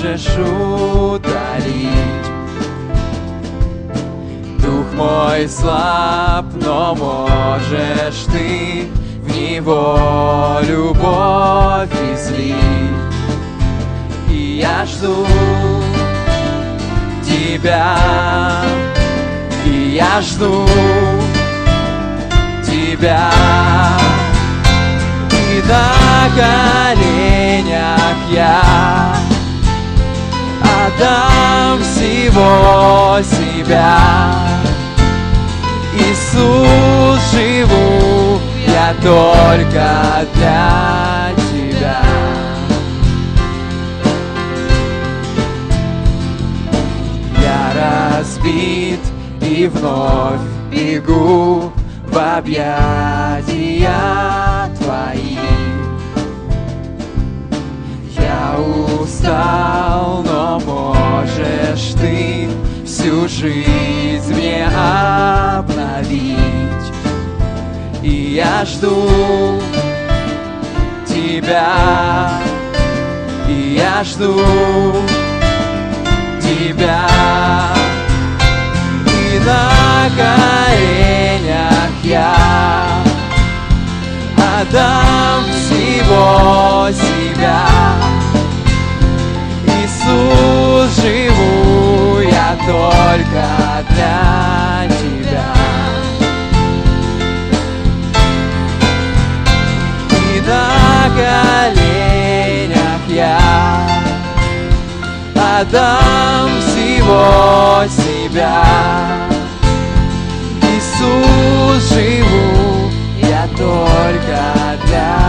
можешь утолить. Дух мой слаб, но можешь ты в него любовь излить. И я жду тебя, и я жду тебя. И на коленях я отдам всего себя. Иисус, живу я только для тебя. Я разбит и вновь бегу в объятия Твои. Я устал, но можешь Ты всю жизнь мне обновить. И я жду тебя, и я жду тебя. И на коленях я отдам всего себя. Иисус, живу я только для тебя. И на коленях я отдам всего себя. Иисус, живу я только для